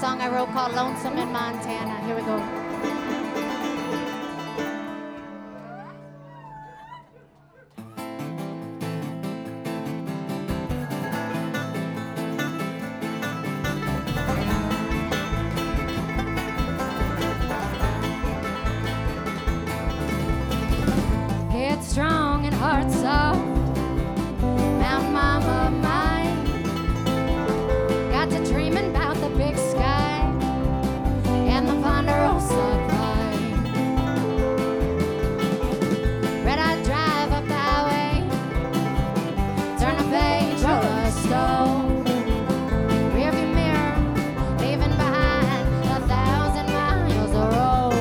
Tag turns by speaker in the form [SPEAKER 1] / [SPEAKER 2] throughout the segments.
[SPEAKER 1] song I wrote called Lonesome in Montana. Here we go. Head strong and heart soft, Mountain Mama mine. Got to dreaming about the big sky and the Ponderosa Pine. Red-eyed drive up the highway, turn a page or a stone. Rearview mirror, leaving behind 1,000 miles of road.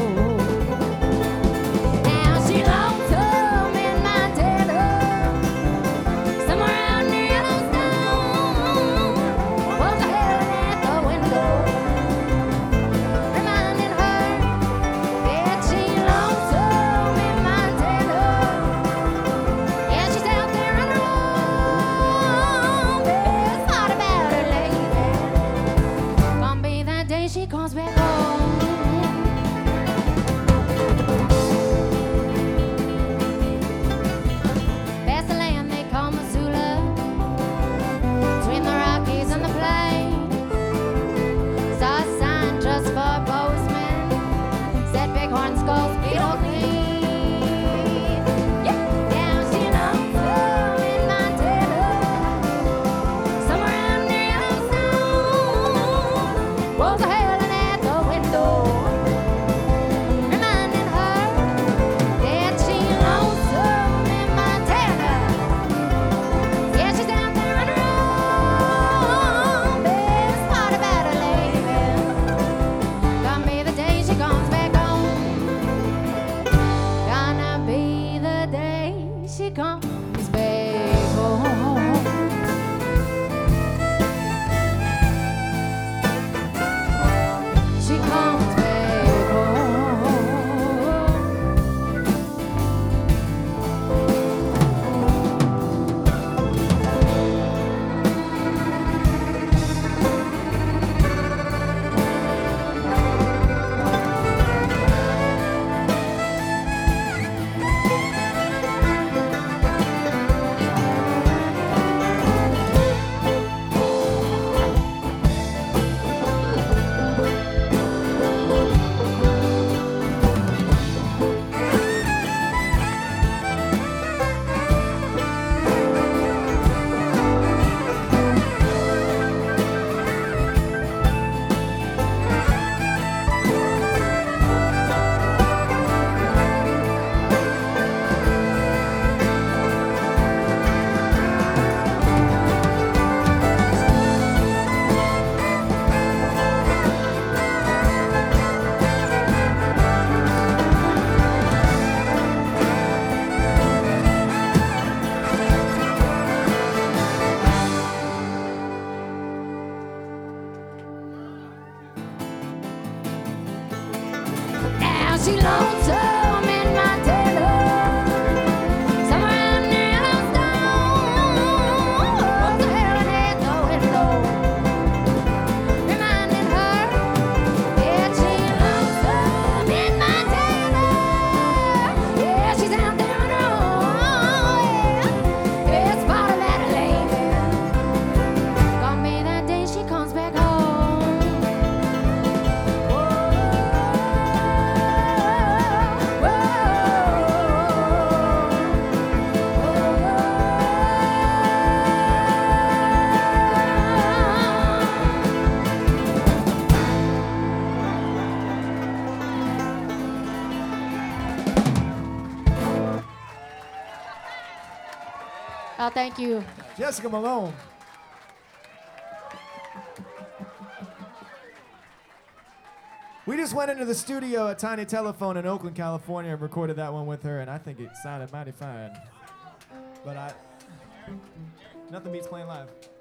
[SPEAKER 1] Now she lonesome in Montana, somewhere out near Yellowstone. Was a hailing at the window, reminding her that she lonesome in Montana. Yeah, she's out there on her own. Best part about her leaving, gonna be that day she comes back home. Past the land they call Missoula, between the Rockies and the Plains. Saw a sign just for postmen, said Bighorn skulls beetle clean. Yeah, down she lonesome in Montana, somewhere out near Yellowstone. Was a hailing at the window, reminding her that she lonesome in Montana. Yeah, she's out there on her own. Best part about her leaving, gonna be the day she comes back home. Gonna be the day she comes back home. She comes back home. Now she lonesome in Montana, somewhere out near Yellowstone. Was a hailing at the window, reminding her that she lonesome in Montana. Yeah, she's out there on her own. Yeah, best part about her leaving, gonna be that day she comes back home. Oh, thank you.
[SPEAKER 2] Jessica Malone. We just went into the studio at Tiny Telephone in Oakland, California, and recorded that one with her, and I think it sounded mighty fine. But nothing beats playing live.